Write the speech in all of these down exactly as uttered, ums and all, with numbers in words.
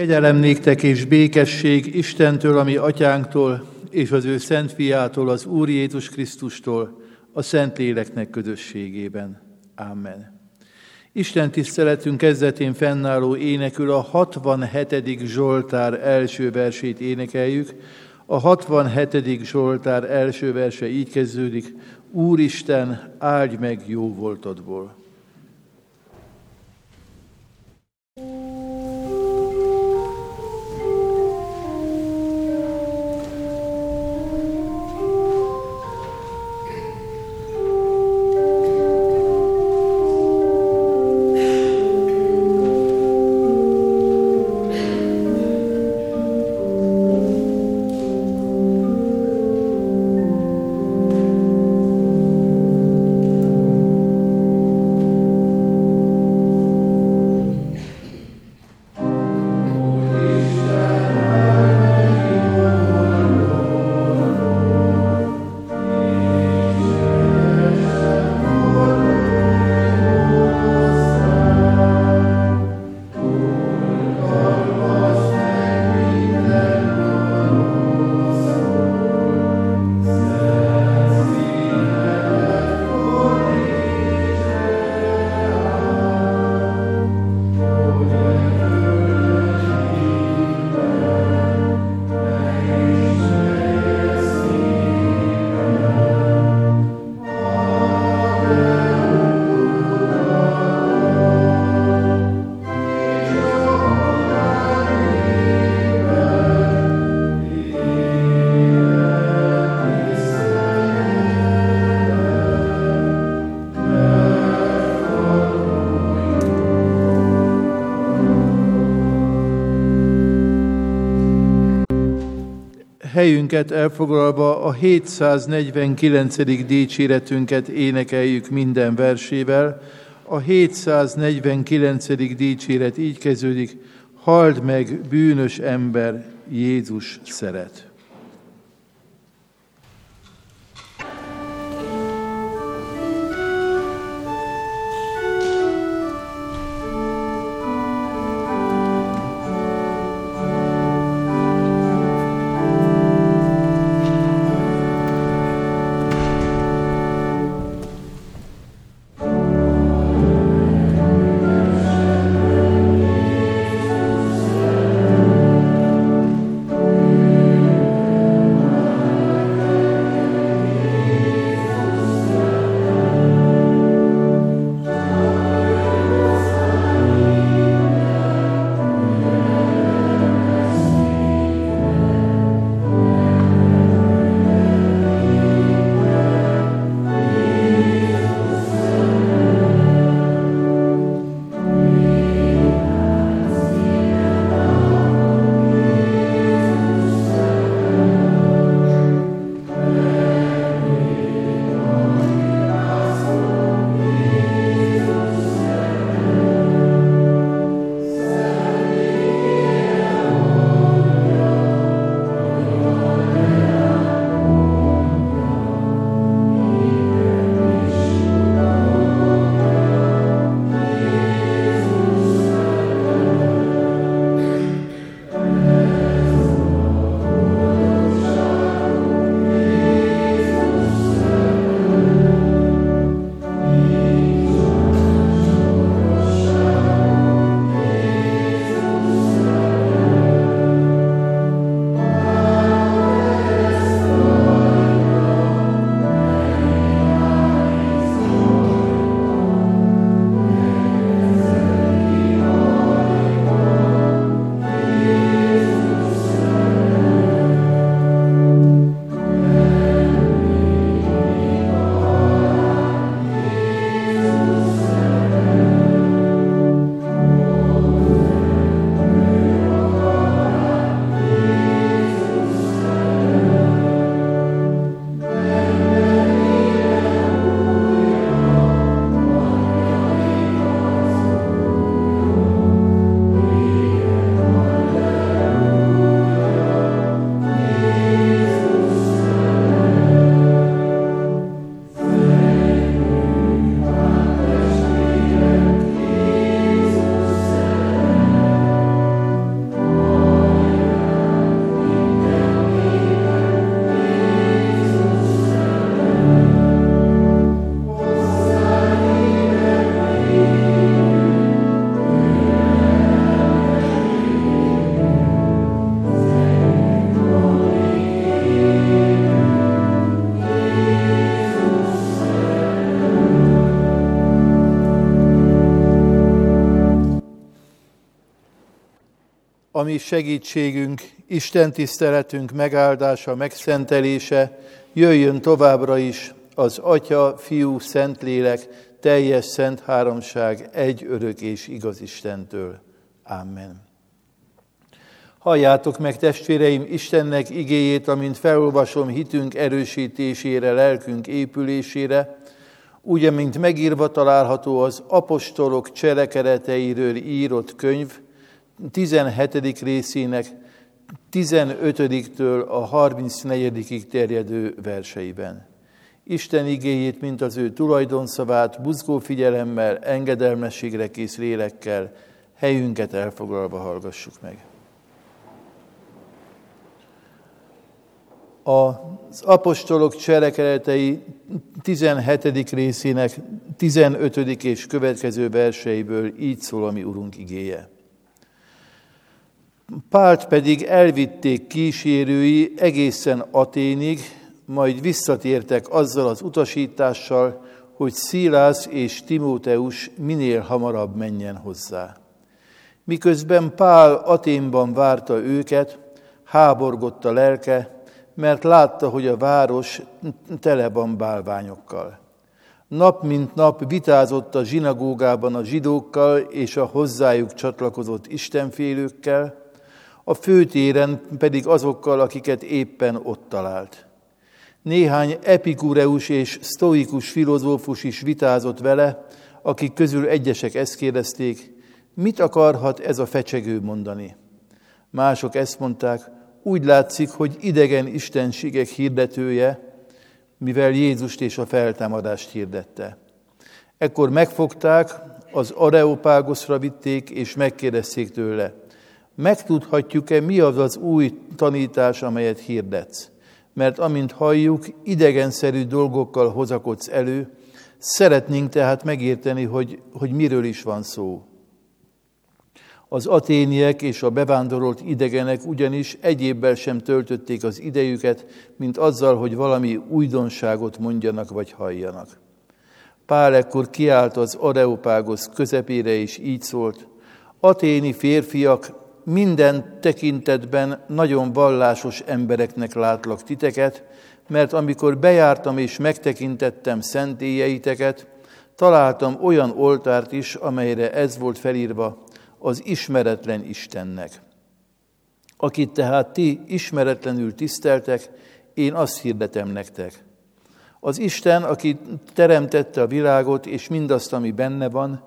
Kegyelem néktek és békesség Istentől, ami atyánktól, és az ő szent fiától, az Úr Jézus Krisztustól, a Szentléleknek közösségében. Amen. Isten tiszteletünk kezdetén fennálló énekül a hatvanhetedik Zsoltár első versét énekeljük. A hatvanhetedik Zsoltár első verse így kezdődik: Úristen, áldj meg jó voltodból. Helyünket elfoglalva a hétszáznegyvenkilencedik dicséretünket énekeljük minden versével. A hétszáznegyvenkilencedik dicséret így kezdődik: halld meg, bűnös ember, Jézus szeret. Amen. a mi segítségünk, Isten tiszteletünk megáldása, megszentelése jöjjön továbbra is az Atya, Fiú, Szentlélek, teljes szent háromság, egy örök és igaz Istentől. Amen. Halljátok meg, testvéreim, Istennek igéjét, amint felolvasom hitünk erősítésére, lelkünk épülésére, úgy, amint megírva található az apostolok cselekedeteiről írott könyv tizenhetedik részének tizenötödiktől a harmincnegyedikig terjedő verseiben. Isten igéjét, mint az ő tulajdonszavát, buzgó figyelemmel, engedelmességre kész lélekkel, helyünket elfoglalva hallgassuk meg. Az apostolok cselekedetei tizenhetedik részének tizenötödik és következő verseiből így szól a mi Urunk igéje. Pált pedig elvitték kísérői egészen Aténig, majd visszatértek azzal az utasítással, hogy Szilász és Timóteus minél hamarabb menjen hozzá. Miközben Pál Aténban várta őket, háborgott a lelke, mert látta, hogy a város tele van bálványokkal. Nap mint nap vitázott a zsinagógában a zsidókkal és a hozzájuk csatlakozott istenfélőkkel, a főtéren pedig azokkal, akiket éppen ott talált. Néhány epikureus és sztoikus filozófus is vitázott vele, akik közül egyesek ezt kérdezték, mit akarhat ez a fecsegő mondani? Mások ezt mondták, úgy látszik, hogy idegen istenségek hirdetője, mivel Jézust és a feltámadást hirdette. Ekkor megfogták, az Areopágoszra vitték, és megkérdezték tőle, megtudhatjuk-e, mi az az új tanítás, amelyet hirdetsz? Mert amint halljuk, idegenszerű dolgokkal hozakodsz elő, szeretnénk tehát megérteni, hogy, hogy miről is van szó. Az aténiek és a bevándorolt idegenek ugyanis egyébbel sem töltötték az idejüket, mint azzal, hogy valami újdonságot mondjanak vagy halljanak. Pál ekkor kiállt az Areopágosz közepére, és így szólt, aténi férfiak, minden tekintetben nagyon vallásos embereknek látlak titeket, mert amikor bejártam és megtekintettem szentélyeiteket, találtam olyan oltárt is, amelyre ez volt felírva, az ismeretlen Istennek. Akit tehát ti ismeretlenül tiszteltek, én azt hirdetem nektek. Az Isten, aki teremtette a világot és mindazt, ami benne van,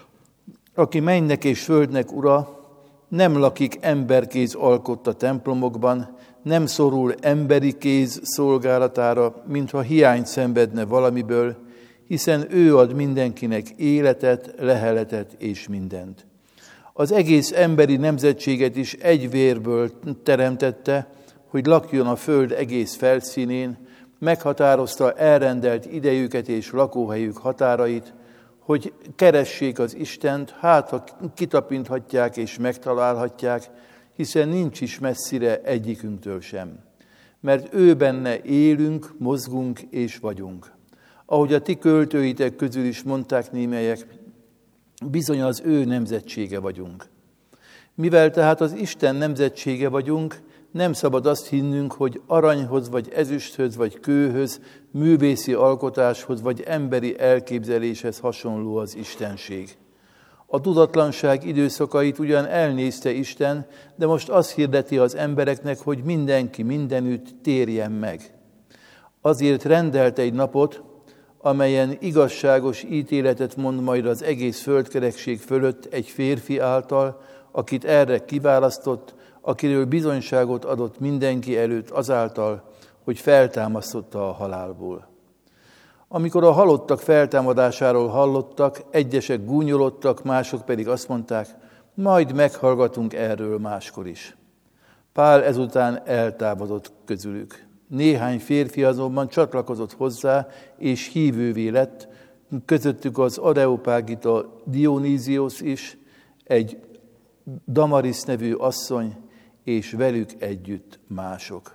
aki mennynek és földnek ura, nem lakik emberkéz alkotta templomokban, nem szorul emberi kéz szolgálatára, mintha hiányt szenvedne valamiből, hiszen ő ad mindenkinek életet, leheletet és mindent. Az egész emberi nemzetséget is egy vérből teremtette, hogy lakjon a föld egész felszínén, meghatározta elrendelt idejüket és lakóhelyük határait, hogy keressék az Istent, hát ha kitapinthatják és megtalálhatják, hiszen nincs is messzire egyikünktől sem. Mert ő benne élünk, mozgunk és vagyunk. Ahogy a ti költőitek közül is mondták némelyek, bizony az ő nemzetsége vagyunk. Mivel tehát az Isten nemzetsége vagyunk, nem szabad azt hinnünk, hogy aranyhoz, vagy ezüsthöz, vagy kőhöz, művészi alkotáshoz, vagy emberi elképzeléshez hasonló az istenség. A tudatlanság időszakait ugyan elnézte Isten, de most azt hirdeti az embereknek, hogy mindenki mindenütt térjen meg. Azért rendelt egy napot, amelyen igazságos ítéletet mond majd az egész földkerekség fölött egy férfi által, akit erre kiválasztott, akiről bizonyságot adott mindenki előtt azáltal, hogy feltámasztotta a halálból. Amikor a halottak feltámadásáról hallottak, egyesek gúnyolodtak, mások pedig azt mondták, majd meghallgatunk erről máskor is. Pál ezután eltávozott közülük. Néhány férfi azonban csatlakozott hozzá, és hívővé lett, közöttük az areopágita Dioníziós is, egy Damaris nevű asszony, és velük együtt mások.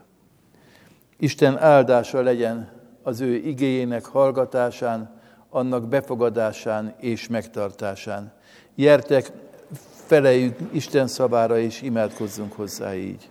Isten áldása legyen az ő igéjének hallgatásán, annak befogadásán és megtartásán. Gyertek, feleljük Isten szavára, és imádkozzunk hozzá így.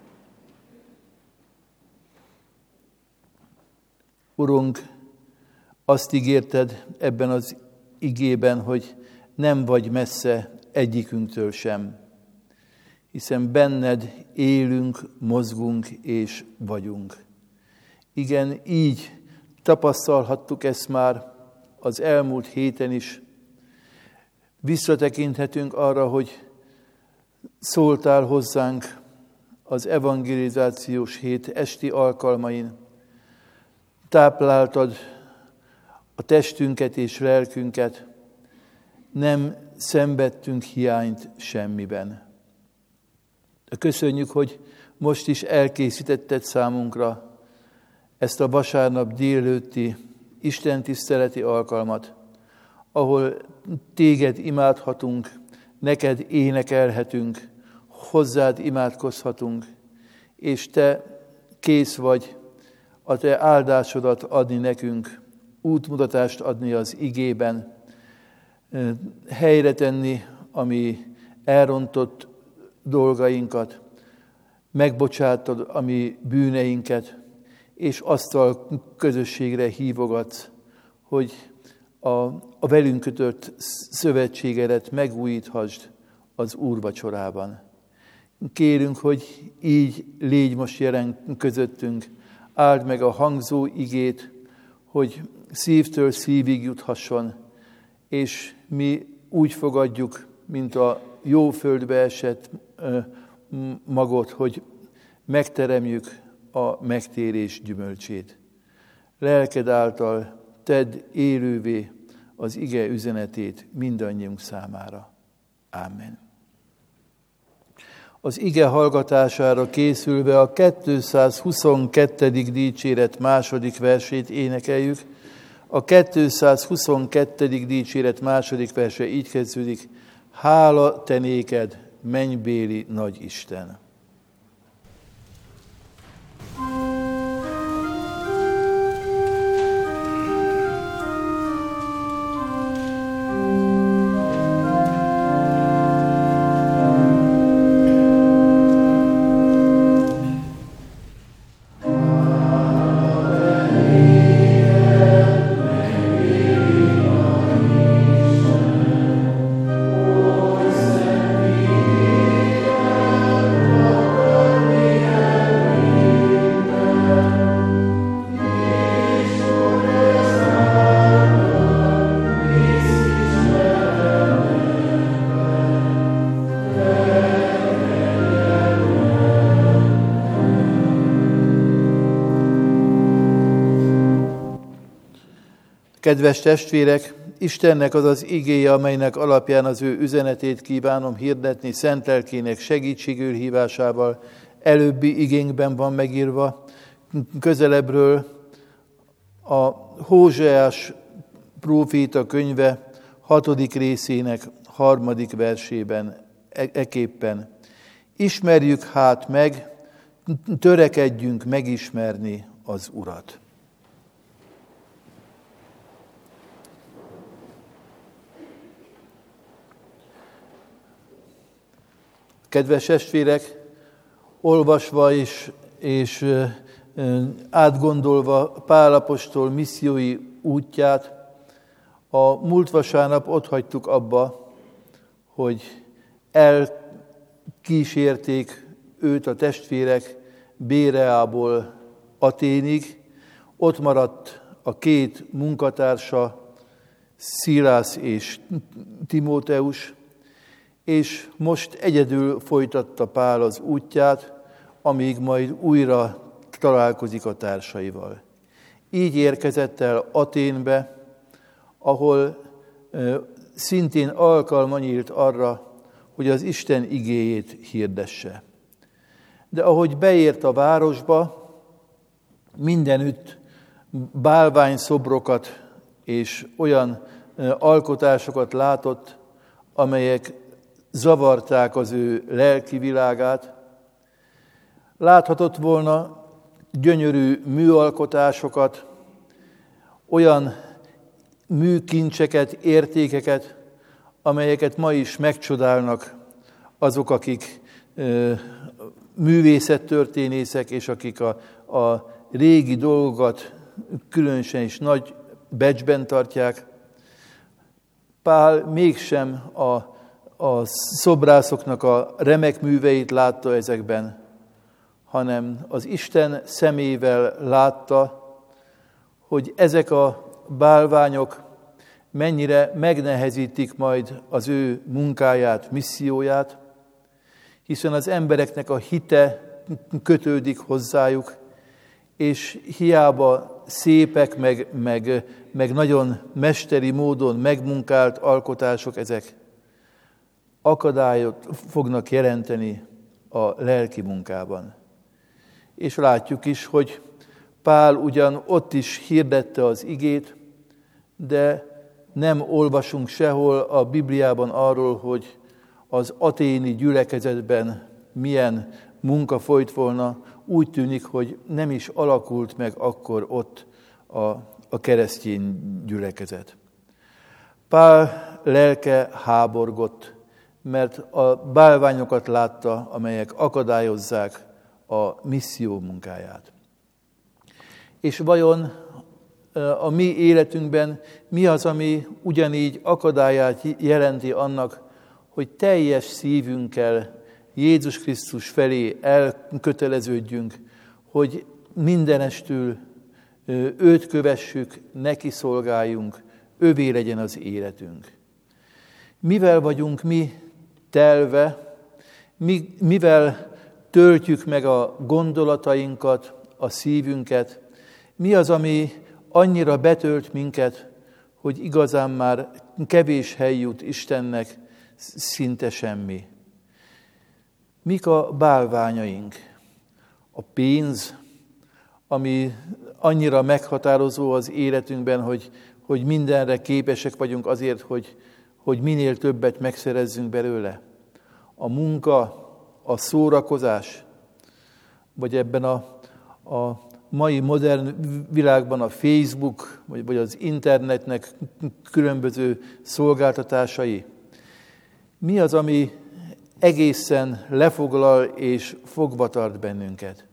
Urunk, azt ígérted ebben az igében, hogy nem vagy messze egyikünktől sem, hiszen benned élünk, mozgunk és vagyunk. Igen, így tapasztalhattuk ezt már az elmúlt héten is. Visszatekinthetünk arra, hogy szóltál hozzánk az evangelizációs hét esti alkalmain, tápláltad a testünket és lelkünket, nem szenvedtünk hiányt semmiben. Köszönjük, hogy most is elkészítetted számunkra ezt a vasárnap délelőtti istentiszteleti alkalmat, ahol téged imádhatunk, neked énekelhetünk, hozzád imádkozhatunk, és te kész vagy a te áldásodat adni nekünk, útmutatást adni az igében, helyre tenni a mi elrontott dolgainkat, megbocsátod a mi bűneinket, és azt a közösségre hívogatsz, hogy a, a velünk kötött szövetségedet megújíthasd az úrvacsorában. Kérünk, hogy így légy most jelen közöttünk, áld meg a hangzó igét, hogy szívtől szívig juthasson, és mi úgy fogadjuk, mint a jó földbe esett magot, hogy megteremjük a megtérés gyümölcsét. Lelked által tedd élővé az ige üzenetét mindannyiunk számára. Ámen. Az ige hallgatására készülve a kétszázhuszonkettő. dicséret második versét énekeljük. A kétszázhuszonkettő. dicséret második verse így kezdődik: Hála te néked, mennybéli nagy Isten! Kedves testvérek, Istennek az az igéje, amelynek alapján az ő üzenetét kívánom hirdetni szent lelkének segítségül hívásával, előbbi igénkben van megírva, közelebbről a Hóseás próféta könyve hatodik részének harmadik versében eképpen. Ismerjük hát meg, törekedjünk megismerni az Urat. Kedves testvérek, olvasva és, és átgondolva Pál apostol missziói útját, a múlt vasárnap ott hagytuk abba, hogy elkísérték őt a testvérek Béreából Aténig, ott maradt a két munkatársa, Szilász és Timóteus, és most egyedül folytatta Pál az útját, amíg majd újra találkozik a társaival. Így érkezett el Aténbe, ahol szintén alkalma nyílt arra, hogy az Isten igéjét hirdesse. De ahogy beért a városba, mindenütt bálványszobrokat és olyan alkotásokat látott, amelyek zavarták az ő lelki világát. Láthatott volna gyönyörű műalkotásokat, olyan műkincseket, értékeket, amelyeket ma is megcsodálnak azok, akik művészettörténészek, és akik a, a régi dolgokat különösen is nagy becsben tartják. Pál mégsem a, a szobrászoknak a remek műveit látta ezekben, hanem az Isten szemével látta, hogy ezek a bálványok mennyire megnehezítik majd az ő munkáját, misszióját, hiszen az embereknek a hite kötődik hozzájuk, és hiába szépek, meg, meg, meg nagyon mesteri módon megmunkált alkotások ezek, akadályot fognak jelenteni a lelki munkában. És látjuk is, hogy Pál ugyan ott is hirdette az igét, de nem olvasunk sehol a Bibliában arról, hogy az aténi gyülekezetben milyen munka folyt volna. Úgy tűnik, hogy nem is alakult meg akkor ott a, a keresztény gyülekezet. Pál lelke háborgott, mert a bálványokat látta, amelyek akadályozzák a misszió munkáját. És vajon a mi életünkben mi az, ami ugyanígy akadályát jelenti annak, hogy teljes szívünkkel Jézus Krisztus felé elköteleződjünk, hogy mindenestül őt kövessük, neki szolgáljunk, övé legyen az életünk. Mivel vagyunk mi telve, mi, mivel töltjük meg a gondolatainkat, a szívünket, mi az, ami annyira betölt minket, hogy igazán már kevés hely jut Istennek, szinte semmi. Mik a bálványaink? A pénz, ami annyira meghatározó az életünkben, hogy, hogy mindenre képesek vagyunk azért, hogy, hogy minél többet megszerezzünk belőle. A munka, a szórakozás, vagy ebben a, a mai modern világban a Facebook, vagy, vagy az internetnek különböző szolgáltatásai. Mi az, ami egészen lefoglal és fogva tart bennünket?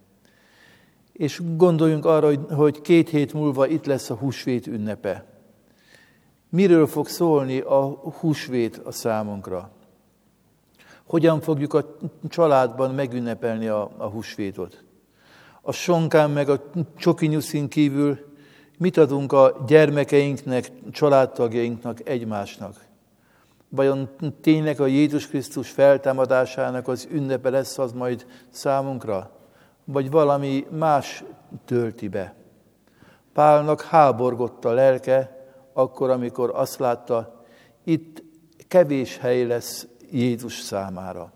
És gondoljunk arra, hogy, hogy két hét múlva itt lesz a húsvét ünnepe. Miről fog szólni a húsvét a számunkra? Hogyan fogjuk a családban megünnepelni a, a húsvétot? A sonkán meg a csokinyuszin kívül mit adunk a gyermekeinknek, családtagjainknak, egymásnak? Vajon tényleg a Jézus Krisztus feltámadásának az ünnepe lesz az majd számunkra? Vagy valami más tölti be? Pálnak háborgott a lelke, akkor, amikor azt látta, itt kevés hely lesz Jézus számára.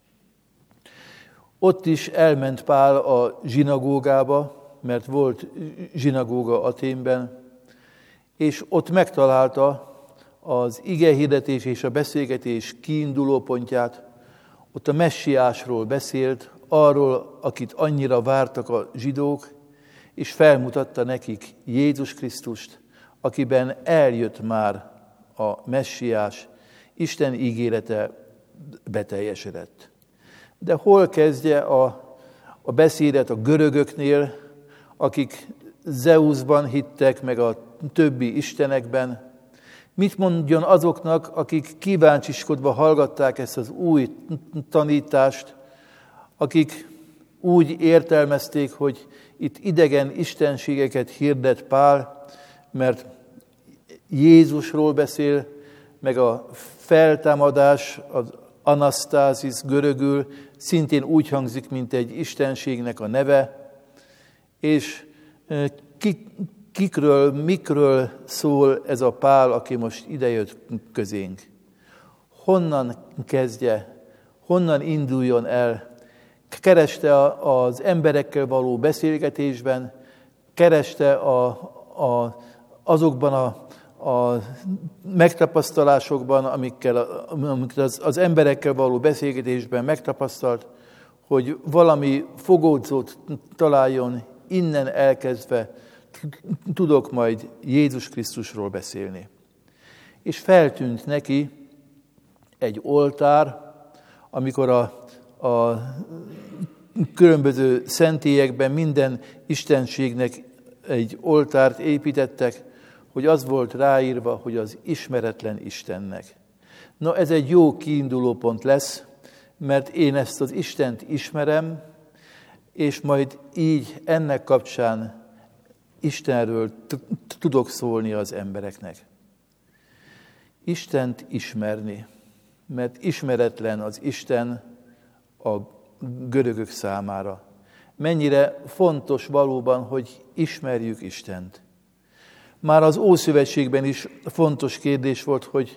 Ott is elment Pál a zsinagógába, mert volt zsinagóga Athénben, és ott megtalálta az igehirdetés és a beszélgetés kiinduló pontját. Ott a messiásról beszélt, arról, akit annyira vártak a zsidók, és felmutatta nekik Jézus Krisztust, akiben eljött már a messiás, Isten ígérete beteljesedett. De hol kezdje a, a beszédet a görögöknél, akik Zeusban hittek, meg a többi istenekben? Mit mondjon azoknak, akik kíváncsiskodva hallgatták ezt az új tanítást, akik úgy értelmezték, hogy itt idegen istenségeket hirdet Pál, mert Jézusról beszél, meg a feltámadás, az anasztázis görögül szintén úgy hangzik, mint egy istenségnek a neve, és kik, kikről, mikről szól ez a Pál, aki most idejött közénk? Honnan kezdje, honnan induljon el? Kereste az emberekkel való beszélgetésben, kereste a, a, azokban a, a megtapasztalásokban, amikkel, amiket az, az emberekkel való beszélgetésben megtapasztalt, hogy valami fogódzót találjon, innen elkezdve tudok majd Jézus Krisztusról beszélni. És feltűnt neki egy oltár, amikor a, a különböző szentélyekben minden istenségnek egy oltárt építettek, hogy az volt ráírva, hogy az ismeretlen Istennek. Na, ez egy jó kiinduló pont lesz, mert én ezt az Istent ismerem, és majd így ennek kapcsán Istenről tudok szólni az embereknek. Istent ismerni, mert ismeretlen az Isten a görögök számára. Mennyire fontos valóban, hogy ismerjük Istent. Már az Ószövetségben is fontos kérdés volt, hogy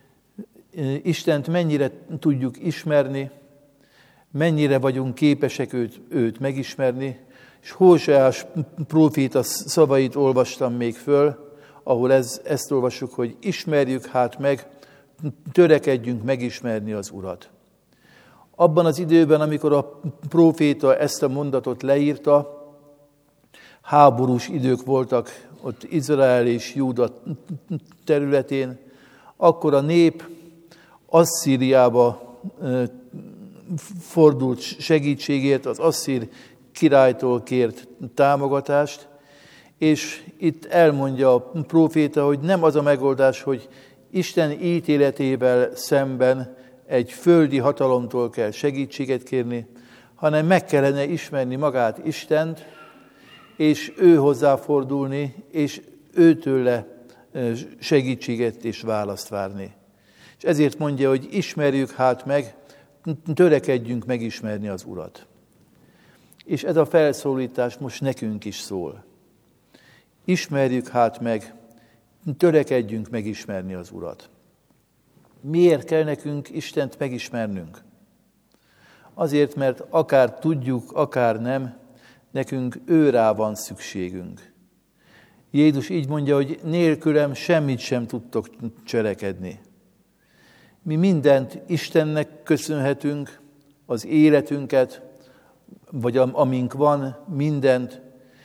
Istent mennyire tudjuk ismerni, mennyire vagyunk képesek őt, őt megismerni, és Hóseás próféta szavait olvastam még föl, ahol ez, ezt olvassuk, hogy ismerjük hát meg, törekedjünk megismerni az Urat. Abban az időben, amikor a próféta ezt a mondatot leírta, háborús idők voltak ott Izrael és Júda területén, akkor a nép Asszíriába fordult segítségért, az asszír királytól kért támogatást, és itt elmondja a próféta, hogy nem az a megoldás, hogy Isten ítéletével szemben egy földi hatalomtól kell segítséget kérni, hanem meg kellene ismerni magát Istent, és ő hozzáfordulni, és őtőle segítséget és választ várni. És ezért mondja, hogy ismerjük hát meg, törekedjünk megismerni az Urat. És ez a felszólítás most nekünk is szól. Ismerjük hát meg, törekedjünk megismerni az Urat. Miért kell nekünk Istent megismernünk? Azért, mert akár tudjuk, akár nem, nekünk őrá van szükségünk. Jézus így mondja, hogy nélkülem semmit sem tudtok cselekedni. Mi mindent Istennek köszönhetünk, az életünket, vagy amink van, mindent.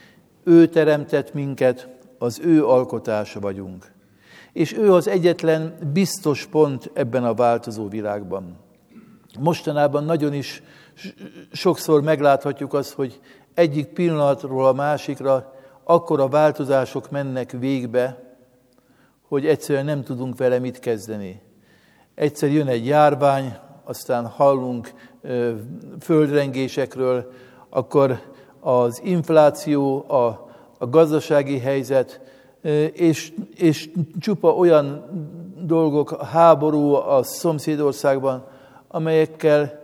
Ő teremtett minket, az ő alkotása vagyunk. És ő az egyetlen biztos pont ebben a változó világban. Mostanában nagyon is sokszor megláthatjuk azt, hogy egyik pillanatról a másikra akkora változások mennek végbe, hogy egyszerűen nem tudunk vele mit kezdeni. Egyszer jön egy járvány, aztán hallunk ö, földrengésekről, akkor az infláció, a, a gazdasági helyzet, ö, és, és csupa olyan dolgok, a háború a szomszédországban, amelyekkel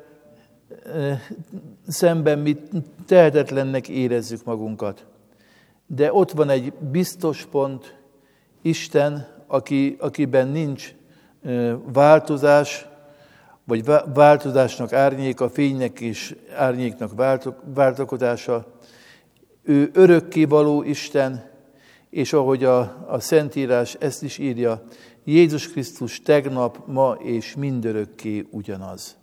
ö, szemben mi tehetetlennek érezzük magunkat. De ott van egy biztos pont, Isten, aki, akiben nincs változás, vagy változásnak árnyéka, fénynek és árnyéknak váltakozása. Ő örökkévaló Isten, és ahogy a, a Szentírás ezt is írja, Jézus Krisztus tegnap, ma és mindörökké ugyanaz.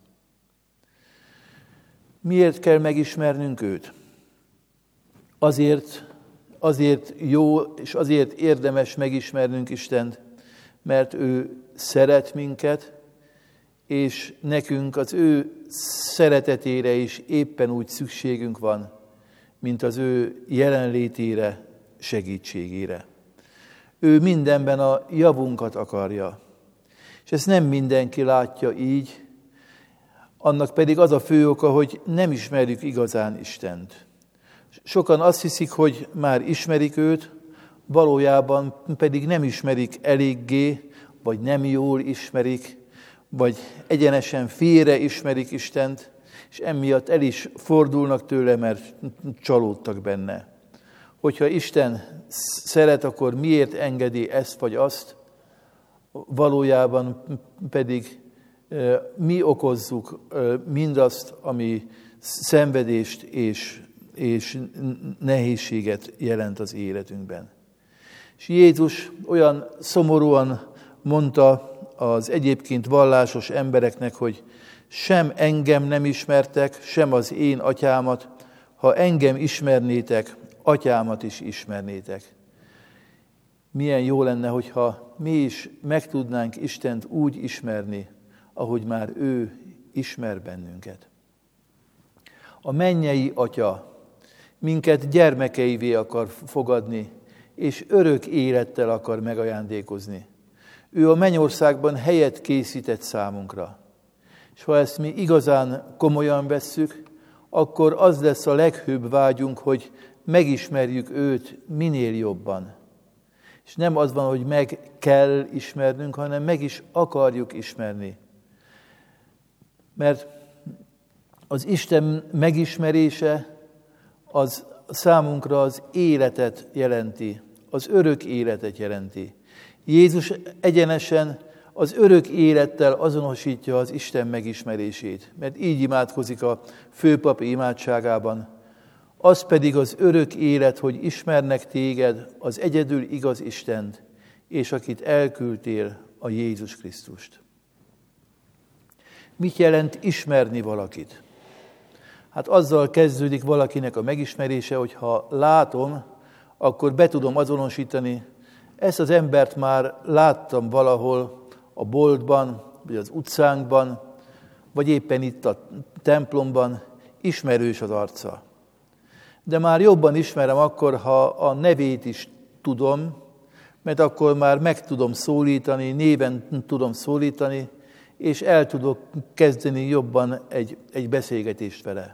Miért kell megismernünk őt? Azért, azért jó, és azért érdemes megismernünk Istent, mert ő szeret minket, és nekünk az ő szeretetére is éppen úgy szükségünk van, mint az ő jelenlétére, segítségére. Ő mindenben a javunkat akarja. És ezt nem mindenki látja így, annak pedig az a fő oka, hogy nem ismerjük igazán Istent. Sokan azt hiszik, hogy már ismerik őt, valójában pedig nem ismerik eléggé, vagy nem jól ismerik, vagy egyenesen félre ismerik Istent, és emiatt el is fordulnak tőle, mert csalódtak benne. Hogyha Isten szeret, akkor miért engedi ezt vagy azt? Valójában pedig mi okozzuk mindazt, ami szenvedést és, és nehézséget jelent az életünkben. És Jézus olyan szomorúan mondta az egyébként vallásos embereknek, hogy sem engem nem ismertek, sem az én atyámat, ha engem ismernétek, atyámat is ismernétek. Milyen jó lenne, hogyha mi is meg tudnánk Istent úgy ismerni, ahogy már ő ismer bennünket. A mennyei Atya minket gyermekeivé akar fogadni, és örök élettel akar megajándékozni. Ő a mennyországban helyet készített számunkra. És ha ezt mi igazán komolyan vesszük, akkor az lesz a leghőbb vágyunk, hogy megismerjük őt minél jobban. És nem az van, hogy meg kell ismernünk, hanem meg is akarjuk ismerni. Mert az Isten megismerése az számunkra az életet jelenti, az örök életet jelenti. Jézus egyenesen az örök élettel azonosítja az Isten megismerését, mert így imádkozik a főpapi imádságában. Az pedig az örök élet, hogy ismernek téged, az egyedül igaz Istent, és akit elküldtél, a Jézus Krisztust. Mit jelent ismerni valakit? Hát azzal kezdődik valakinek a megismerése, hogy ha látom, akkor be tudom azonosítani, ezt az embert már láttam valahol a boltban, vagy az utcánkban, vagy éppen itt a templomban, ismerős az arca. De már jobban ismerem akkor, ha a nevét is tudom, mert akkor már meg tudom szólítani, néven tudom szólítani, és el tudok kezdeni jobban egy, egy beszélgetést vele.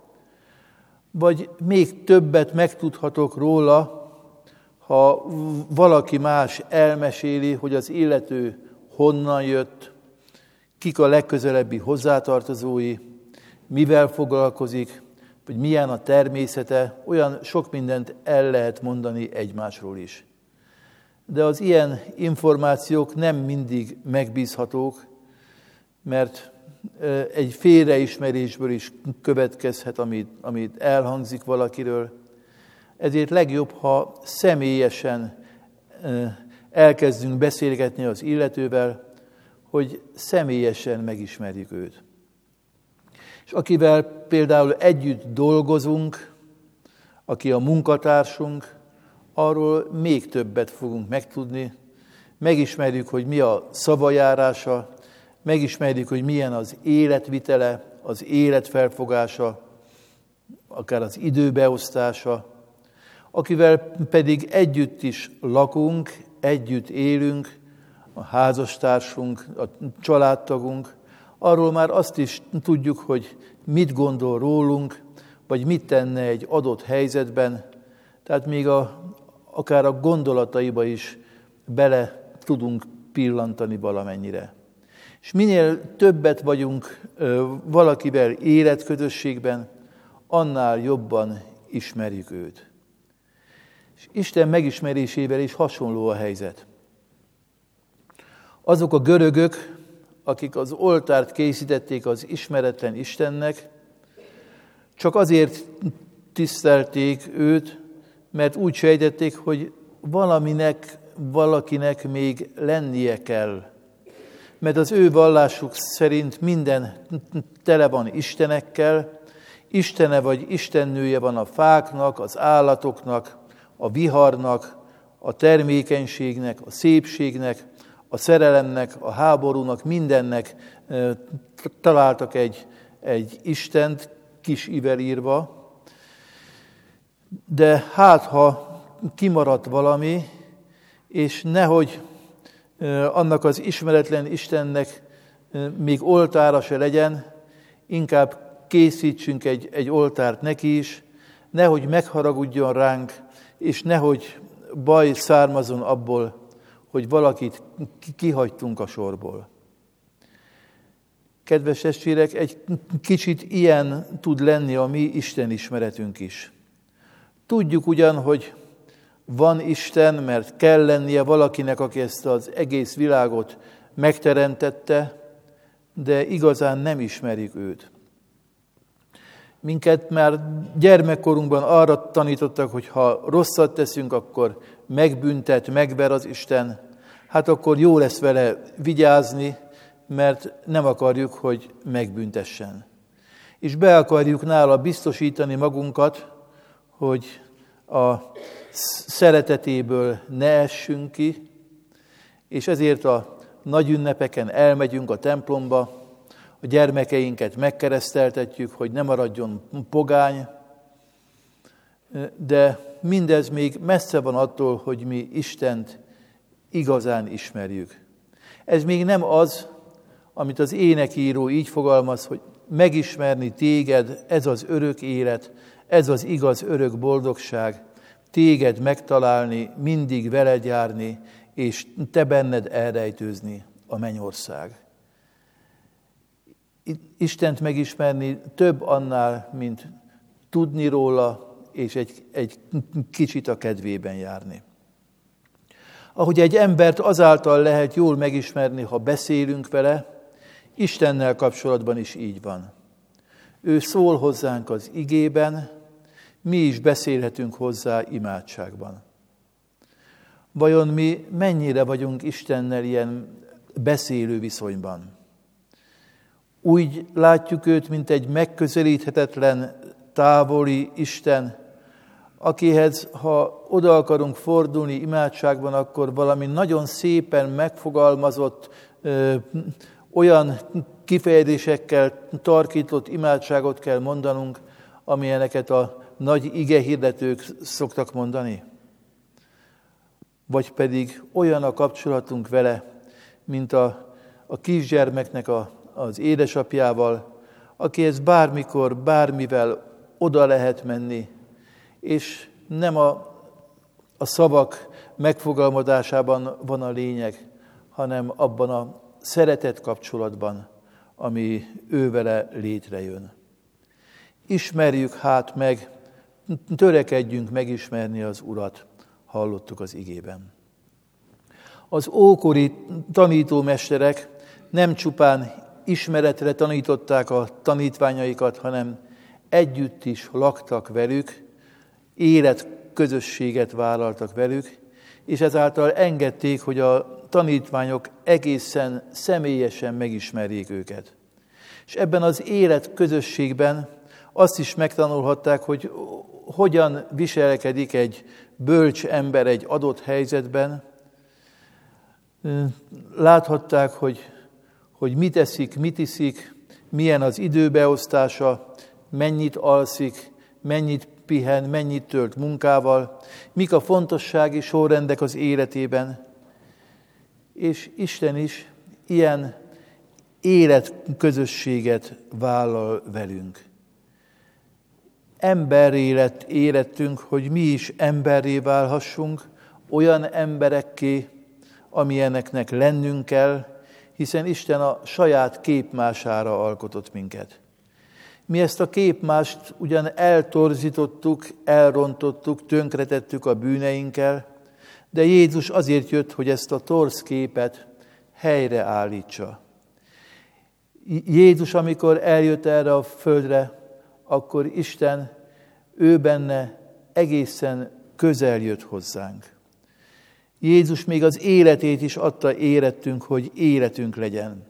Vagy még többet megtudhatok róla, ha valaki más elmeséli, hogy az illető honnan jött, kik a legközelebbi hozzátartozói, mivel foglalkozik, vagy milyen a természete, olyan sok mindent el lehet mondani egymásról is. De az ilyen információk nem mindig megbízhatók, mert egy félreismerésből is következhet, amit, amit elhangzik valakiről. Ezért legjobb, ha személyesen elkezdünk beszélgetni az illetővel, hogy személyesen megismerjük őt. És akivel például együtt dolgozunk, aki a munkatársunk, arról még többet fogunk megtudni, megismerjük, hogy mi a szavajárása, megismerjük, hogy milyen az életvitele, az életfelfogása, akár az időbeosztása, akivel pedig együtt is lakunk, együtt élünk, a házastársunk, a családtagunk, arról már azt is tudjuk, hogy mit gondol rólunk, vagy mit tenne egy adott helyzetben, tehát még a, akár a gondolataiba is bele tudunk pillantani valamennyire. És minél többet vagyunk valakivel életközösségben, annál jobban ismerjük őt. És Isten megismerésével is hasonló a helyzet. Azok a görögök, akik az oltárt készítették az ismeretlen Istennek, csak azért tisztelték őt, mert úgy sejtették, hogy valaminek, valakinek még lennie kell. Mert az ő vallásuk szerint minden tele van istenekkel, istene vagy istennője van a fáknak, az állatoknak, a viharnak, a termékenységnek, a szépségnek, a szerelemnek, a háborúnak, mindennek találtak egy, egy Istent, kis ivel írva, de hát, ha kimaradt valami, és nehogy annak az ismeretlen Istennek még oltára se legyen, inkább készítsünk egy, egy oltárt neki is, nehogy megharagudjon ránk, és nehogy baj származon abból, hogy valakit kihagytunk a sorból. Kedves testvérek, egy kicsit ilyen tud lenni a mi Isten ismeretünk is. Tudjuk ugyan, hogy van Isten, mert kell lennie valakinek, aki ezt az egész világot megteremtette, de igazán nem ismerjük őt. Minket már gyermekkorunkban arra tanítottak, hogy ha rosszat teszünk, akkor megbüntet, megver az Isten, hát akkor jó lesz vele vigyázni, mert nem akarjuk, hogy megbüntessen. És be akarjuk nála biztosítani magunkat, hogy a szeretetéből ne essünk ki, és ezért a nagy ünnepeken elmegyünk a templomba, a gyermekeinket megkereszteltetjük, hogy ne maradjon pogány, de mindez még messze van attól, hogy mi Istent igazán ismerjük. Ez még nem az, amit az énekíró így fogalmaz, hogy megismerni téged, ez az örök élet, ez az igaz örök boldogság, téged megtalálni, mindig veled járni, és te benned elrejtőzni a mennyország. Istent megismerni több annál, mint tudni róla, és egy, egy kicsit a kedvében járni. Ahogy egy embert azáltal lehet jól megismerni, ha beszélünk vele, Istennel kapcsolatban is így van. Ő szól hozzánk az igében, mi is beszélhetünk hozzá imádságban. Vajon mi mennyire vagyunk Istennel ilyen beszélő viszonyban? Úgy látjuk őt, mint egy megközelíthetetlen, távoli Isten, akihez, ha oda akarunk fordulni imádságban, akkor valami nagyon szépen megfogalmazott, ö, olyan kifejezésekkel tarkított imádságot kell mondanunk, amilyeneket a nagy igehirdetők szoktak mondani. Vagy pedig olyan a kapcsolatunk vele, mint a, a kisgyermeknek a, az édesapjával, akihez bármikor, bármivel oda lehet menni, és nem a, a szavak megfogalmazásában van a lényeg, hanem abban a szeretet kapcsolatban, ami ővele létrejön. Ismerjük hát meg, törekedjünk megismerni az Urat, hallottuk az igében. Az ókori tanítómesterek nem csupán ismeretre tanították a tanítványaikat, hanem együtt is laktak velük, életközösséget vállaltak velük, és ezáltal engedték, hogy a tanítványok egészen személyesen megismerjék őket. És ebben az életközösségben azt is megtanulhatták, hogy hogyan viselkedik egy bölcs ember egy adott helyzetben. Láthatták, hogy, hogy mit eszik, mit iszik, milyen az időbeosztása, mennyit alszik, mennyit pihen, mennyit tölt munkával, mik a fontossági sorrendek az életében. És Isten is ilyen életközösséget vállal velünk. Emberré lett érettünk, hogy mi is emberré válhassunk, olyan emberekké, amilyeneknek lennünk kell, hiszen Isten a saját képmására alkotott minket. Mi ezt a képmást ugyan eltorzítottuk, elrontottuk, tönkretettük a bűneinkkel, de Jézus azért jött, hogy ezt a torz képet helyreállítsa. Jézus, amikor eljött erre a földre, akkor Isten, ő benne egészen közel jött hozzánk. Jézus még az életét is adta érettünk, hogy életünk legyen.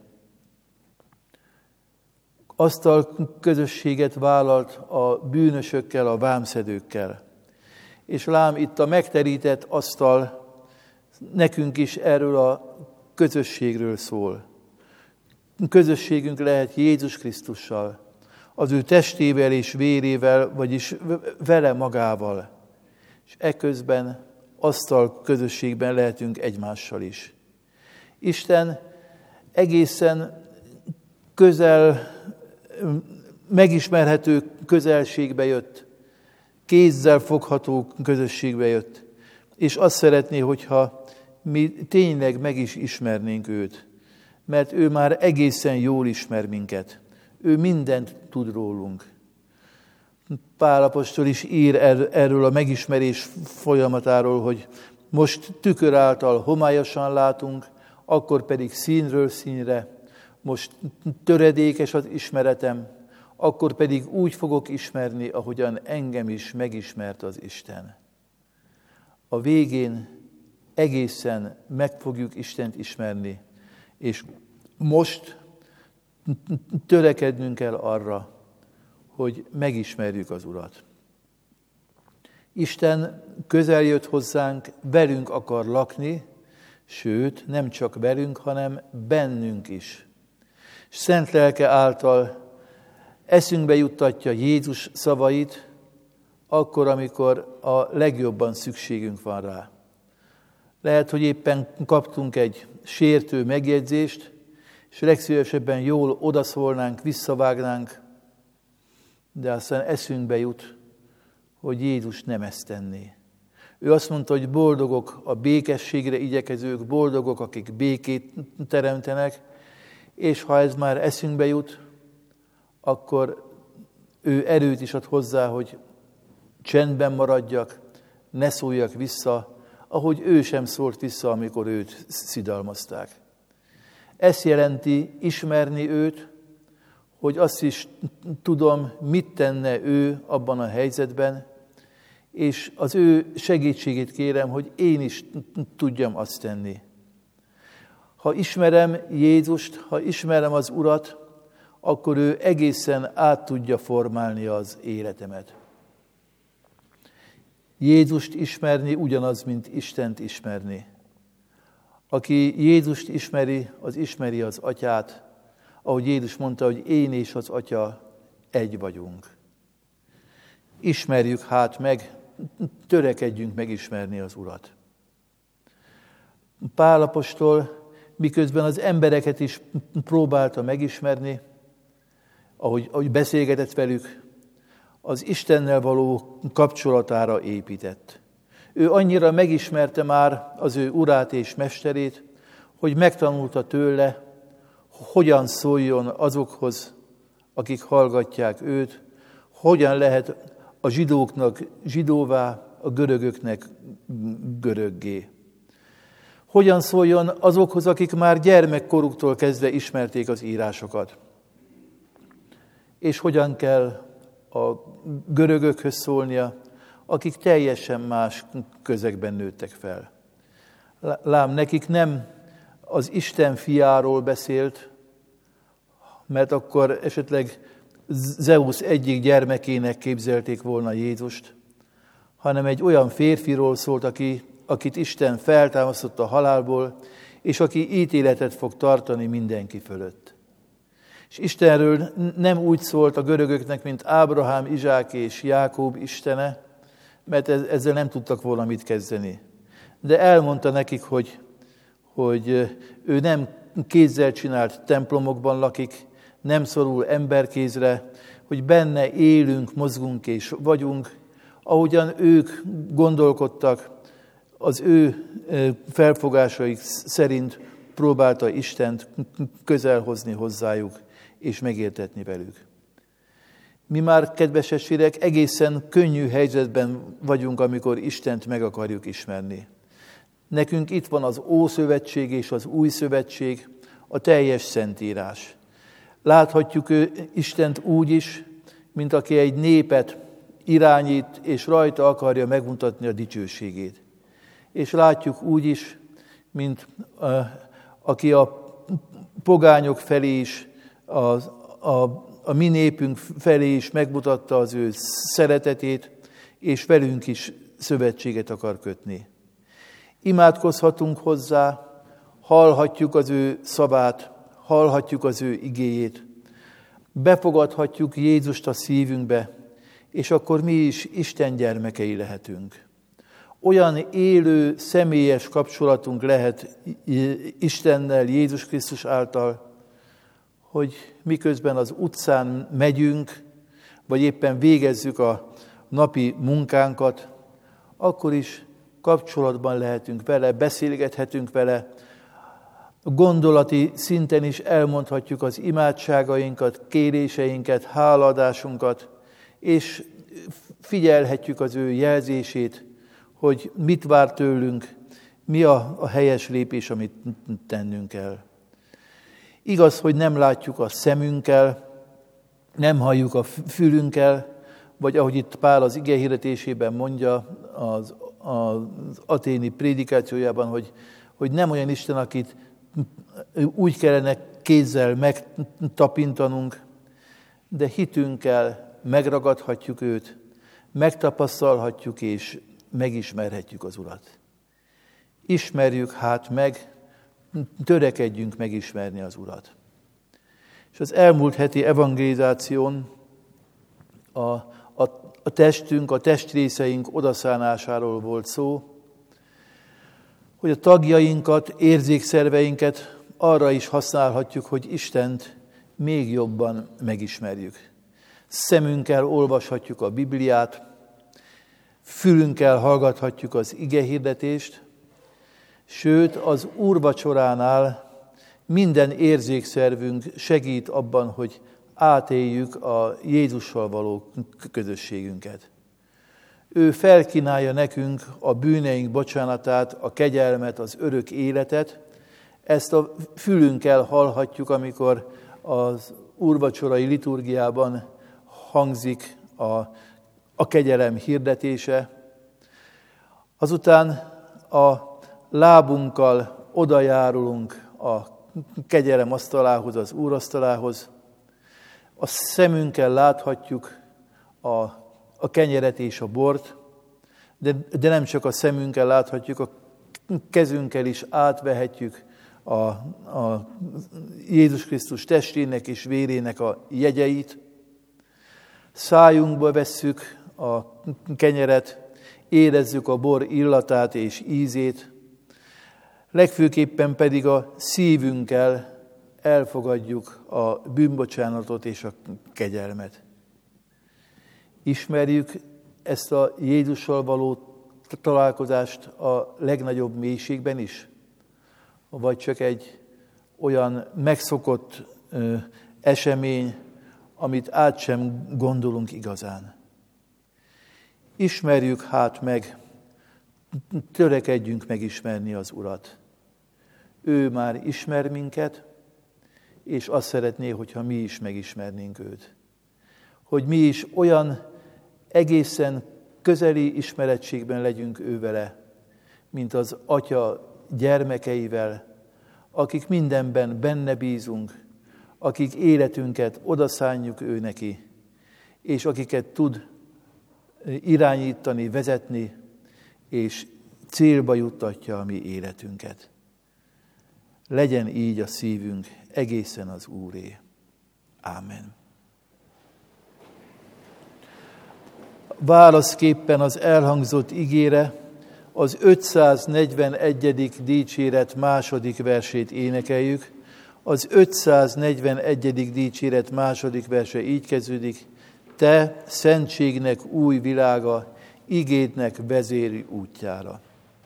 Asztal közösséget vállalt a bűnösökkel, a vámszedőkkel. És lám itt a megterített asztal nekünk is erről a közösségről szól. Közösségünk lehet Jézus Krisztussal, az ő testével és vérével, vagyis vele magával. És eközben asztal közösségben lehetünk egymással is. Isten egészen közel, megismerhető közelségbe jött, kézzel fogható közösségbe jött, és azt szeretné, hogyha mi tényleg meg is ismernénk őt, mert ő már egészen jól ismer minket. Ő mindent tud rólunk. Pál apostol is ír erről a megismerés folyamatáról, hogy most tükör által homályosan látunk, akkor pedig színről színre, most töredékes az ismeretem, akkor pedig úgy fogok ismerni, ahogyan engem is megismert az Isten. A végén egészen meg fogjuk Istent ismerni, és most törekednünk kell arra, hogy megismerjük az Urat. Isten közel jött hozzánk, velünk akar lakni, sőt, nem csak velünk, hanem bennünk is. és szent lelke által eszünkbe juttatja Jézus szavait, akkor, amikor a legjobban szükségünk van rá. Lehet, hogy éppen kaptunk egy sértő megjegyzést, és legszívesebben jól odaszólnánk, visszavágnánk, de aztán eszünkbe jut, hogy Jézus nem ezt tenné. Ő azt mondta, hogy boldogok a békességre igyekezők, boldogok, akik békét teremtenek, és ha ez már eszünkbe jut, akkor ő erőt is ad hozzá, hogy csendben maradjak, ne szóljak vissza, ahogy ő sem szólt vissza, amikor őt szidalmazták. Ezt jelenti ismerni őt, hogy azt is tudom, mit tenne ő abban a helyzetben, és az ő segítségét kérem, hogy én is tudjam azt tenni. Ha ismerem Jézust, ha ismerem az Urat, akkor ő egészen át tudja formálni az életemet. Jézust ismerni ugyanaz, mint Istent ismerni. Aki Jézust ismeri, az ismeri az Atyát, ahogy Jézus mondta, hogy én és az Atya egy vagyunk. Ismerjük hát meg, törekedjünk megismerni az Urat. Pál apostol, miközben az embereket is próbálta megismerni, ahogy, ahogy beszélgetett velük, az Istennel való kapcsolatára épített. Ő annyira megismerte már az ő urát és mesterét, hogy megtanulta tőle, hogyan szóljon azokhoz, akik hallgatják őt, hogyan lehet a zsidóknak zsidóvá, a görögöknek göröggé. Hogyan szóljon azokhoz, akik már gyermekkoruktól kezdve ismerték az írásokat. És hogyan kell a görögökhöz szólnia, akik teljesen más közegben nőttek fel. Lám, nekik nem az Isten fiáról beszélt, mert akkor esetleg Zeusz egyik gyermekének képzelték volna Jézust, hanem egy olyan férfiról szólt, aki, akit Isten feltámasztott a halálból, és aki ítéletet fog tartani mindenki fölött. És Istenről nem úgy szólt a görögöknek, mint Ábrahám, Izsák és Jákob istene, mert ezzel nem tudtak volna mit kezdeni. De elmondta nekik, hogy, hogy ő nem kézzel csinált templomokban lakik, nem szorul emberkézre, hogy benne élünk, mozgunk és vagyunk, ahogyan ők gondolkodtak, az ő felfogásaik szerint próbálta Istent közel hozni hozzájuk, és megértetni velük. Mi már, kedves testvérek, egészen könnyű helyzetben vagyunk, amikor Istent meg akarjuk ismerni. Nekünk itt van az Ószövetség és az Új Szövetség, a teljes Szentírás. Láthatjuk ő, Istent úgy is, mint aki egy népet irányít, és rajta akarja megmutatni a dicsőségét. És látjuk úgy is, mint uh, aki a pogányok felé is, a, a, a mi népünk felé is megmutatta az ő szeretetét, és velünk is szövetséget akar kötni. Imádkozhatunk hozzá, hallhatjuk az ő szavát, hallhatjuk az ő igéjét, befogadhatjuk Jézust a szívünkbe, és akkor mi is Isten gyermekei lehetünk. Olyan élő, személyes kapcsolatunk lehet Istennel, Jézus Krisztus által, hogy miközben az utcán megyünk, vagy éppen végezzük a napi munkánkat, akkor is kapcsolatban lehetünk vele, beszélgethetünk vele, gondolati szinten is elmondhatjuk az imádságainkat, kéréseinket, hálaadásunkat, és figyelhetjük az ő jelzését, hogy mit vár tőlünk, mi a, a helyes lépés, amit tennünk kell. Igaz, hogy nem látjuk a szemünkkel, nem halljuk a fülünkkel, vagy ahogy itt Pál az ige hirdetésében mondja, az, az aténi prédikációjában, hogy, hogy nem olyan Isten, akit úgy kellene kézzel megtapintanunk, de hitünkkel megragadhatjuk őt, megtapasztalhatjuk és megismerhetjük az Urat. Ismerjük hát meg, törekedjünk megismerni az Urat. És az elmúlt heti evangelizáción a, a, a testünk, a testrészeink odaszánásáról volt szó, hogy a tagjainkat, érzékszerveinket arra is használhatjuk, hogy Istent még jobban megismerjük. Szemünkkel olvashatjuk a Bibliát, fülünkkel hallgathatjuk az igehirdetést, sőt az úrvacsoránál minden érzékszervünk segít abban, hogy átéljük a Jézussal való közösségünket. Ő felkínálja nekünk a bűneink bocsánatát, a kegyelmet, az örök életet. Ezt a fülünkkel hallhatjuk, amikor az úrvacsorai liturgiában hangzik a, a kegyelem hirdetése. Azután a lábunkkal odajárulunk a kegyelem asztalához, az úrasztalához. A szemünkkel láthatjuk a, a kenyeret és a bort, de, de nem csak a szemünkkel láthatjuk, a kezünkkel is átvehetjük a, a Jézus Krisztus testének és vérének a jegyeit. Szájunkba vesszük a kenyeret, érezzük a bor illatát és ízét, legfőképpen pedig a szívünkkel elfogadjuk a bűnbocsánatot és a kegyelmet. Ismerjük ezt a Jézussal való találkozást a legnagyobb mélységben is? Vagy csak egy olyan megszokott ö, esemény, amit át sem gondolunk igazán? Ismerjük hát meg, törekedjünk megismerni az Urat. Ő már ismer minket, és azt szeretné, hogyha mi is megismernénk őt. Hogy mi is olyan egészen közeli ismerettségben legyünk ő vele, mint az Atya gyermekeivel, akik mindenben benne bízunk, akik életünket odaszánjuk ő neki, és akiket tud irányítani, vezetni, és célba juttatja a mi életünket. Legyen így a szívünk egészen az Úré. Ámen. Válaszképpen az elhangzott igére az ötszáznegyvenegyedik dicséret második versét énekeljük. Az ötszáznegyvenegyedik dicséret második verse így kezdődik: Te, szentségnek új világa, igédnek vezéri útjára.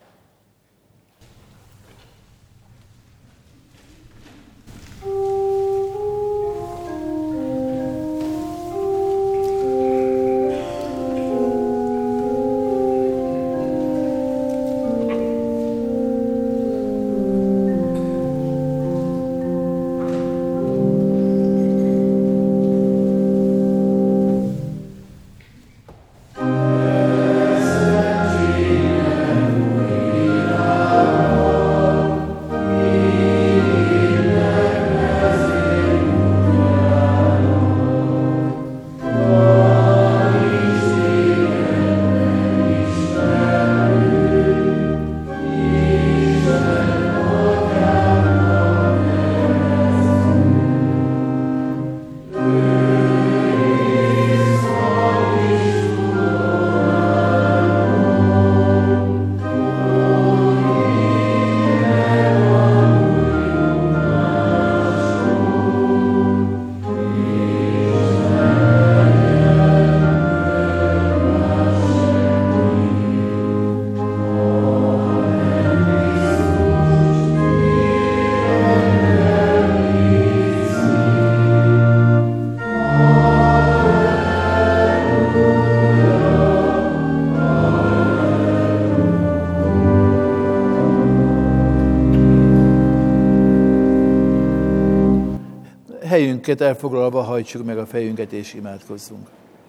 Helyünket elfoglalva hajtsuk meg a fejünket és imádkozzunk.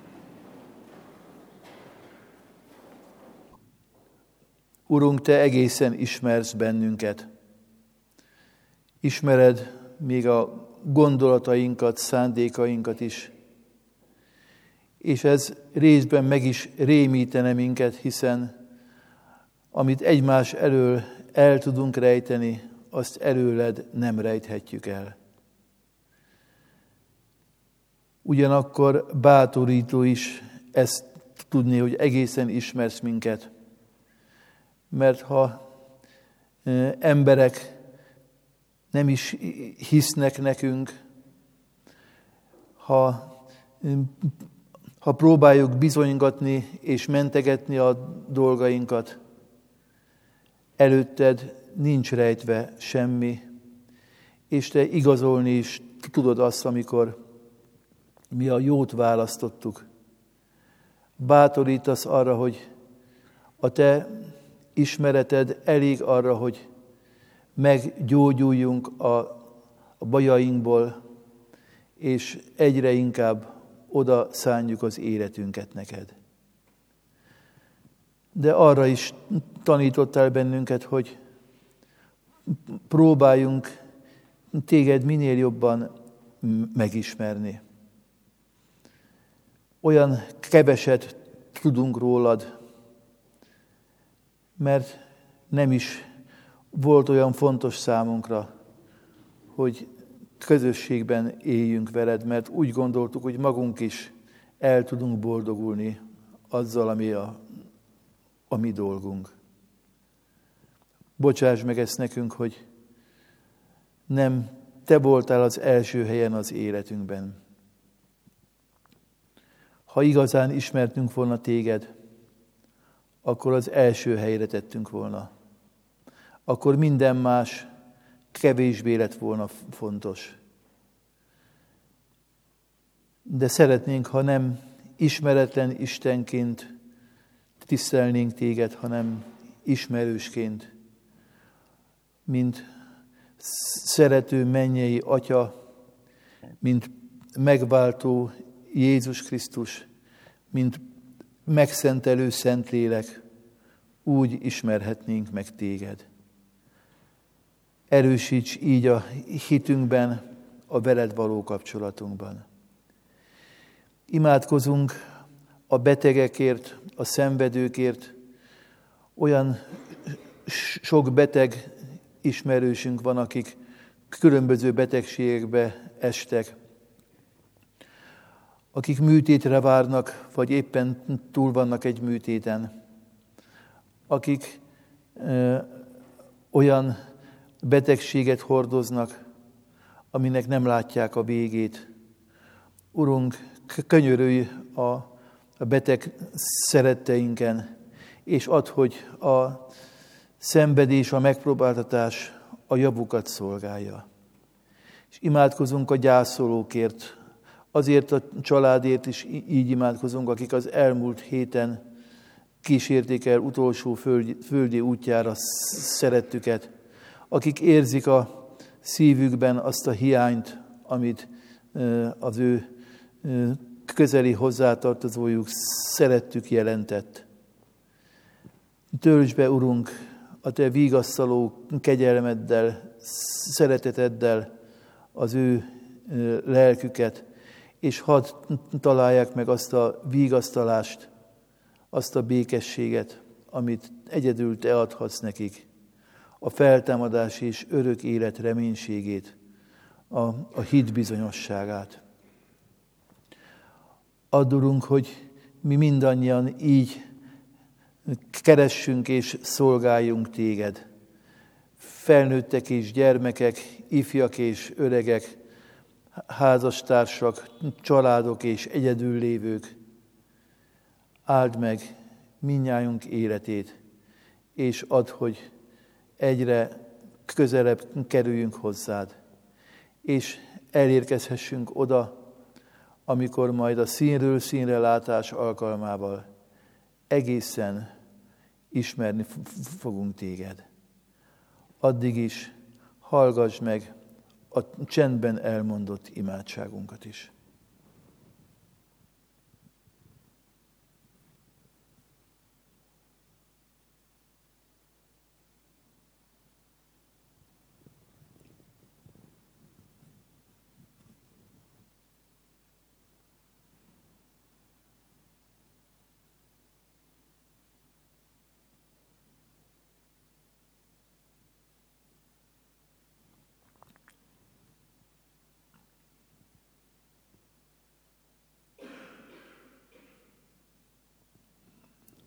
Urunk, Te egészen ismersz bennünket. Ismered még a gondolatainkat, szándékainkat is. És ez részben meg is rémítene minket, hiszen amit egymás elől el tudunk rejteni, azt előled nem rejthetjük el. Ugyanakkor bátorító is ezt tudni, hogy egészen ismersz minket. Mert ha emberek nem is hisznek nekünk, ha, ha próbáljuk bizonygatni és mentegetni a dolgainkat, előtted nincs rejtve semmi, és te igazolni is tudod azt, amikor mi a jót választottuk. Bátorítasz arra, hogy a te ismereted elég arra, hogy meggyógyuljunk a, a bajainkból, és egyre inkább oda szánjuk az életünket neked. De arra is tanítottál bennünket, hogy próbáljunk téged minél jobban megismerni. Olyan keveset tudunk rólad, mert nem is volt olyan fontos számunkra, hogy közösségben éljünk veled, mert úgy gondoltuk, hogy magunk is el tudunk boldogulni azzal, ami a, a mi dolgunk. Bocsáss meg ezt nekünk, hogy nem te voltál az első helyen az életünkben. Ha igazán ismertünk volna téged, akkor az első helyre tettünk volna. Akkor minden más kevésbé lett volna fontos. De szeretnénk, ha nem ismeretlen Istenként tisztelnénk téged, hanem ismerősként, mint szerető mennyei Atya, mint megváltó Jézus Krisztus, mint megszentelő Szentlélek, úgy ismerhetnénk meg téged. Erősíts így a hitünkben, a veled való kapcsolatunkban. Imádkozunk a betegekért, a szenvedőkért. Olyan sok beteg ismerősünk van, akik különböző betegségekbe estek, akik műtétre várnak, vagy éppen túl vannak egy műtéten, akik ö, olyan betegséget hordoznak, aminek nem látják a végét. Urunk, könyörülj a, a beteg szeretteinken, és add, hogy a szenvedés, a megpróbáltatás a javukat szolgálja. És imádkozunk a gyászolókért, azért a családért is így imádkozunk, akik az elmúlt héten kísérték el utolsó földi, földi útjára szerettüket, akik érzik a szívükben azt a hiányt, amit az ő közeli hozzátartozójuk szerettük jelentett. Töltsd be, Urunk, a te vigasztaló kegyelmeddel, szereteteddel az ő lelküket, és hadd találják meg azt a vigasztalást, azt a békességet, amit egyedül te adhatsz nekik, a feltámadás és örök élet reménységét, a, a hit bizonyosságát. Add, Urunk, hogy mi mindannyian így keressünk és szolgáljunk téged. Felnőttek és gyermekek, ifjak és öregek, házastársak, családok és egyedül lévők. Áld meg mindnyájunk életét, és add, hogy egyre közelebb kerüljünk hozzád, és elérkezhessünk oda, amikor majd a színről színre látás alkalmával egészen ismerni fogunk téged. Addig is hallgass meg a csendben elmondott imádságunkat is.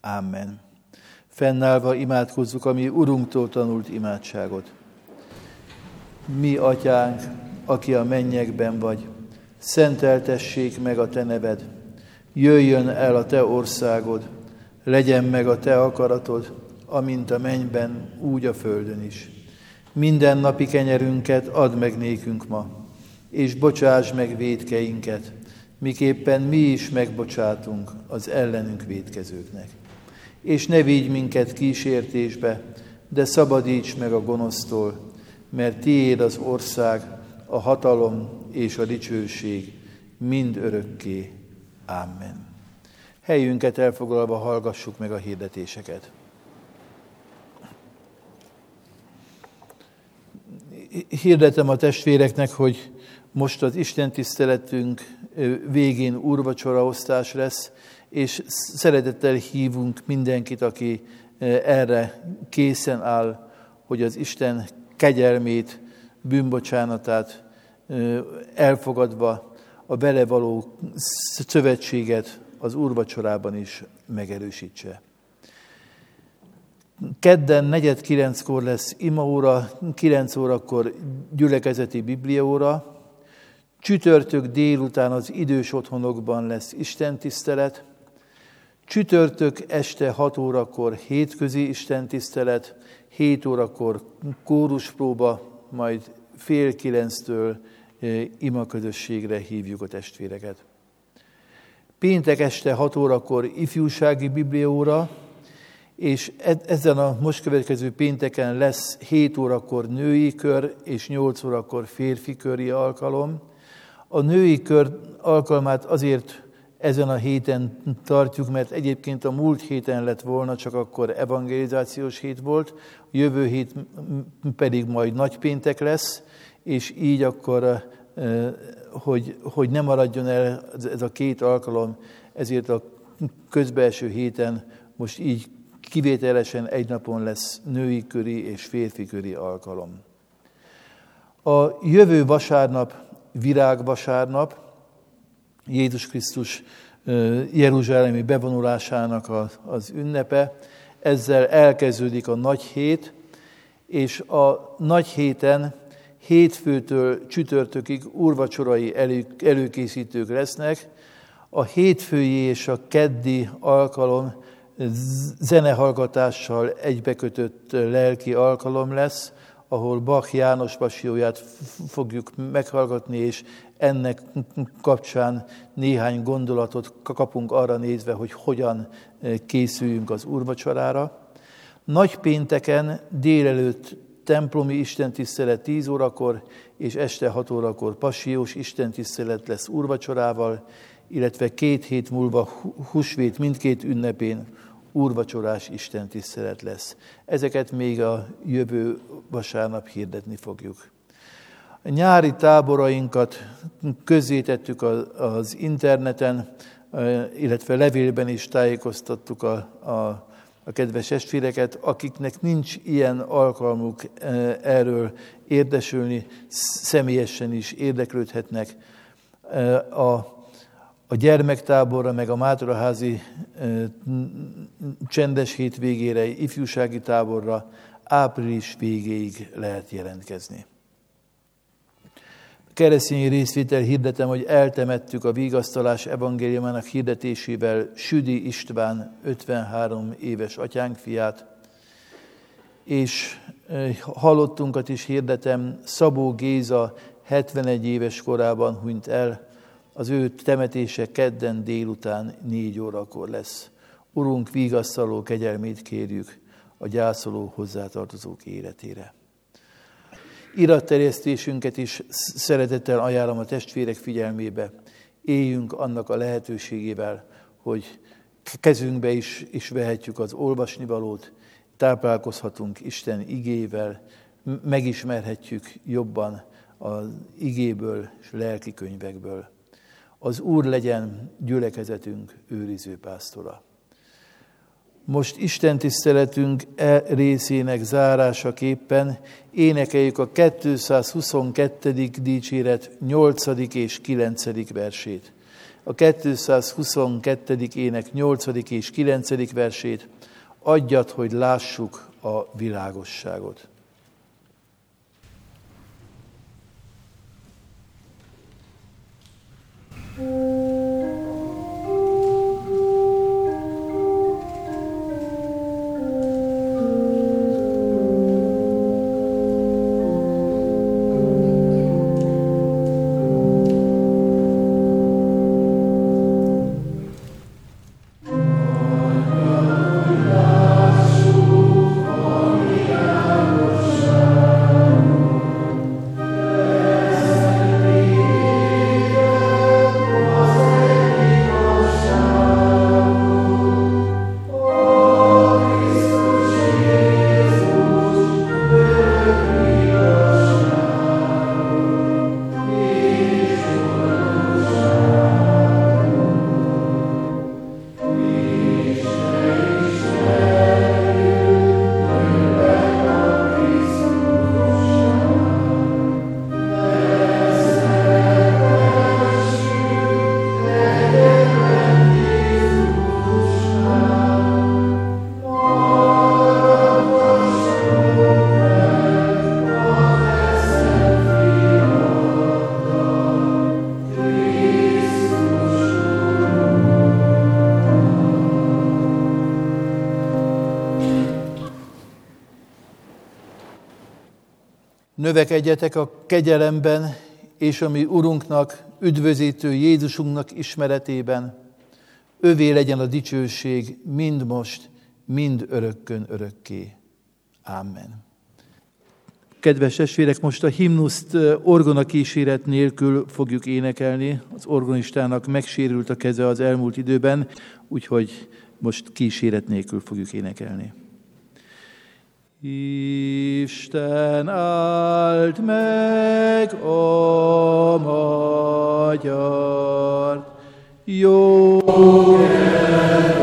Amen. Fennállva imádkozzuk a mi Urunktól tanult imádságot. Mi, Atyánk, aki a mennyekben vagy, szenteltessék meg a te neved, jöjjön el a te országod, legyen meg a te akaratod, amint a mennyben, úgy a földön is. Minden napi kenyerünket add meg nékünk ma, és bocsáss meg vétkeinket, miképpen mi is megbocsátunk az ellenünk vétkezőknek. És ne vigy minket kísértésbe, de szabadíts meg a gonosztól, mert tiéd az ország, a hatalom és a dicsőség mind örökké. Amen. Helyünket elfoglalva hallgassuk meg a hirdetéseket. Hirdetem a testvéreknek, hogy most az istentiszteletünk végén úrvacsoraosztás lesz, és szeretettel hívunk mindenkit, aki erre készen áll, hogy az Isten kegyelmét, bűnbocsánatát elfogadva a vele való szövetséget az úrvacsorában is megerősítse. Kedden negyed kilenckor lesz imaóra, kilenc órakor gyülekezeti bibliaóra, csütörtök délután az idős otthonokban lesz istentisztelet, csütörtök este hat órakor hétközi istentisztelet, hét órakor kóruspróba, majd fél kilenctől imaközösségre hívjuk a testvéreket. Péntek este hat órakor ifjúsági bibliaóra, és ezen a most következő pénteken lesz hét órakor női kör és nyolc órakor férfi köri alkalom. A női kör alkalmát azért ezen a héten tartjuk, mert egyébként a múlt héten lett volna, csak akkor evangelizációs hét volt, a jövő hét pedig majd nagypéntek lesz, és így akkor, hogy, hogy ne maradjon el ez a két alkalom, ezért a közbelső héten most így kivételesen egy napon lesz női köri és férfi köri alkalom. A jövő vasárnap virágvasárnap, Jézus Krisztus jeruzsálemi bevonulásának az ünnepe. Ezzel elkezdődik a nagy hét, és a nagy héten hétfőtől csütörtökig úrvacsorai elő, előkészítők lesznek. A hétfői és a keddi alkalom zenehallgatással egybekötött lelki alkalom lesz, ahol Bach János passióját fogjuk meghallgatni, és ennek kapcsán néhány gondolatot kapunk arra nézve, hogy hogyan készüljünk az úrvacsorára. Nagypénteken délelőtt templomi istentisztelet tíz órakor, és este hat órakor passiós istentisztelet lesz úrvacsorával, illetve két hét múlva húsvét mindkét ünnepén úrvacsorás istentisztelet lesz. Ezeket még a jövő vasárnap hirdetni fogjuk. A nyári táborainkat közzétettük az interneten, illetve levélben is tájékoztattuk a, a, a kedves testvéreket, akiknek nincs ilyen alkalmuk erről érdesülni, személyesen is érdeklődhetnek. A A gyermektáborra, meg a Mátoraházi e, csendes hétvégére, ifjúsági táborra április végéig lehet jelentkezni. A keresztényi részvétel hirdetem, hogy eltemettük a vigasztalás evangéliumának hirdetésével Südi István ötvenhárom éves atyánk fiát, és e, halottunkat is hirdetem, Szabó Géza hetvenegy éves korában hunyt el. Az ő temetése kedden délután négy órakor lesz. Urunk vigasztaló kegyelmét kérjük a gyászoló hozzátartozók életére. Iratterjesztésünket is szeretettel ajánlom a testvérek figyelmébe. Éljünk annak a lehetőségével, hogy kezünkbe is, is vehetjük az olvasnivalót, táplálkozhatunk Isten igével, megismerhetjük jobban az igéből és lelki könyvekből. Az Úr legyen gyülekezetünk őriző pásztora. Most Isten tiszteletünk e részének zárásaképpen énekeljük a kétszázhuszonkettő dicséret nyolcadik és kilencedik versét. a kétszázhuszonkettő. ének nyolcadik és kilencedik versét, adjad, hogy lássuk a világosságot. Növekedjetek a kegyelemben, és a mi Urunknak, üdvözítő Jézusunknak ismeretében. Övé legyen a dicsőség mind most, mind örökkön örökké. Amen. Kedves testvérek, most a himnuszt orgona kíséret nélkül fogjuk énekelni. Az organistának megsérült a keze az elmúlt időben, úgyhogy most kíséret nélkül fogjuk énekelni. Isten áld meg a magyart, jó